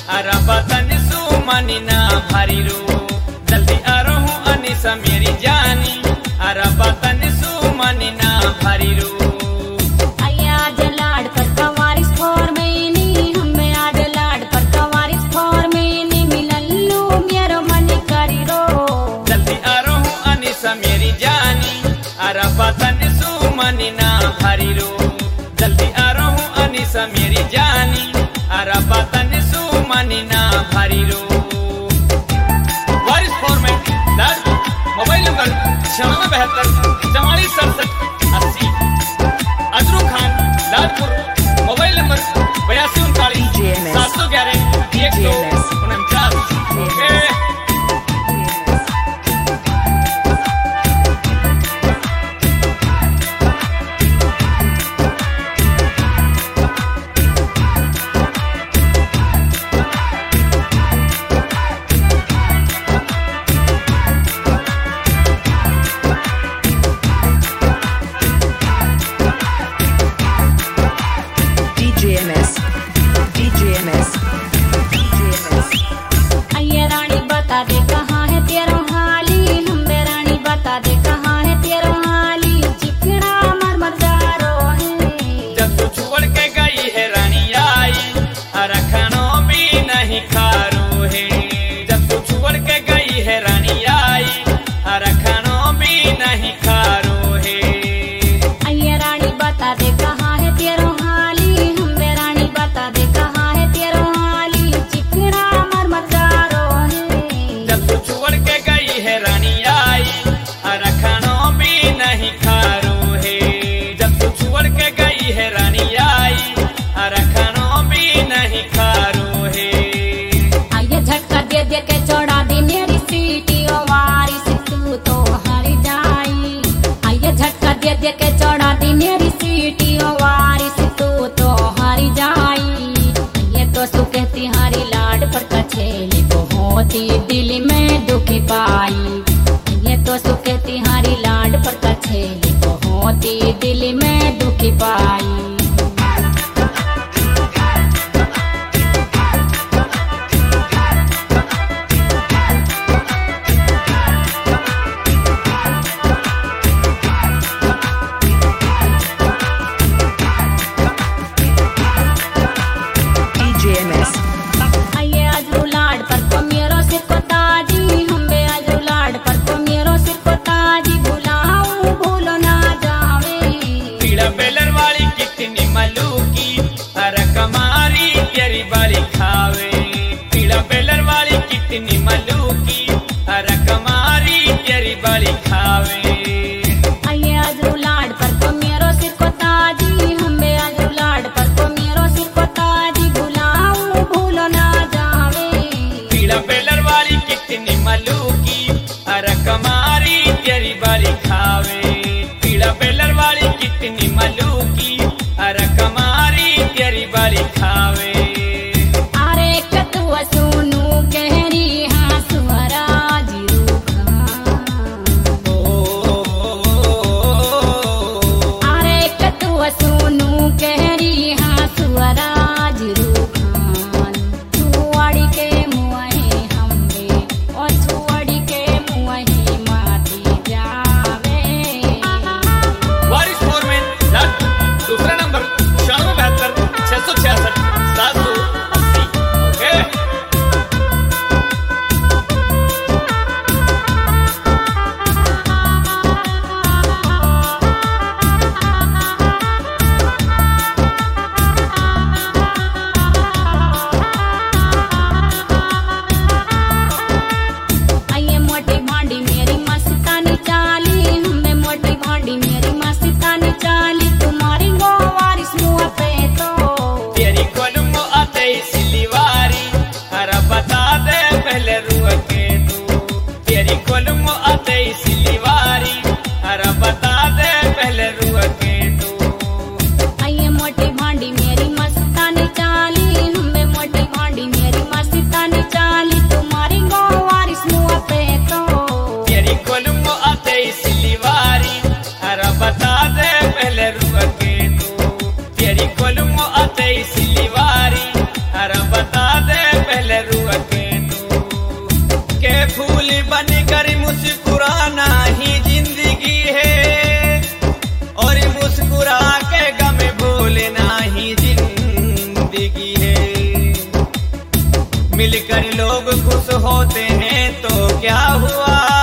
अरा बतन सुमनी ना भारी रो जल्दी आ रहूं अनिसा मेरी जानी अरा बतन सुमनी ना भारी रो आज लाड पर कवारिस फोर मैनी हमें आज लाड पर कवारिस फोर मैनी मिलल्लू मेरो मन करी रो जल्दी आ रहूं अनिसा मेरी जानी अरा बतन सुमनी ना भारी रो जल्दी आ रहूं अनिसा मेरी जानी अरा बतन सुमनी ना भारी रो वारिस फोर में mobile number 9672 Ajru Khan Lalpur mobile number 8239 711 149। अये रानी बता दे कहाँ है तेरा हाली हमें रानी बता दे कहाँ है तेरा हाली चिकना मर जारो है जब तू छोड़ के गई है रानी आई अरा खानो भी नहीं खारो है जब तू छोड़ के गई है रानी आई अरा खानो भी नहीं खारो है अये रानी बता दे कहाँ है तेरा हाली हमें रानी बता दे कहाँ है तेरा हाली चिकना मर जारो है जब तू छोड़ के गई है रानी आई अरा खानो भी नहीं खारो है जब तू छोड़ के गई है रानी आई अरा खानो भी नहीं खारो है आइए झटका दे दे के चढ़ा दी मेरी सीटी ओ वारिस तू तो हारी जाई आइए झटका दे दे के चढ़ा दी मेरी सीटी ओ वारिस तू तो हारी जाई ये तो सुकती हारी लाड पर कछेली होती दिल में दुखी पाई ये तो सुकती हारी लाड पर कछेली होती दिल में दुखी पाई आइए आजरू लाड पर को मेरो सिर को ताजी हमें आजरू लाड पर को मेरो सिर को ताजी बुलाऊं भूलो ना जावे पीड़ा बेलर वाली कितनी मलूकी अरे कमारी तेरी बाली खावे पीड़ा बेलर वाली कितनी मलूकी अरे कमारी तेरी बाली खावे आइए आजरू लाड पर को मेरो सिर को ताजी हमें आजरू लाड पर को मेरो सिर को ताजी बुलाऊं भूलो ना जावे पीड़ा बेलर वाली कितनी मलूकी अरे कमारी तेरी बाली खावे पीड़ा बेलर वाली कितनी मलूकी अरे कमारी तेरी बाली खावे अरे कतुआ सुनू कहरी हाँ सुहरा जीरू अरे कतुआ सुनू कहरी हाँ सुहरा जीरू खान छुआड़ी के मुँहे हमरे और छुआड़ी के मुँहे माती जावे वारिस फोर में मिलकर लोग खुश होते हैं तो क्या हुआ।